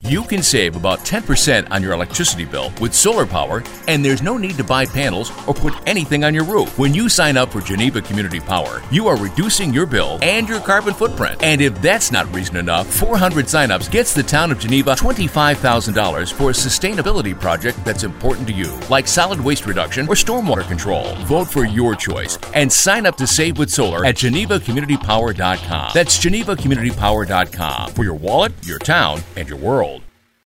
You can save about 10% on your electricity bill with solar power, and there's no need to buy panels or put anything on your roof. When you sign up for Geneva Community Power, you are reducing your bill and your carbon footprint. And if that's not reason enough, 400 signups gets the town of Geneva $25,000 for a sustainability project that's important to you, like solid waste reduction or stormwater control. Vote for your choice and sign up to save with solar at GenevaCommunityPower.com. That's GenevaCommunityPower.com for your wallet, your town, and your world.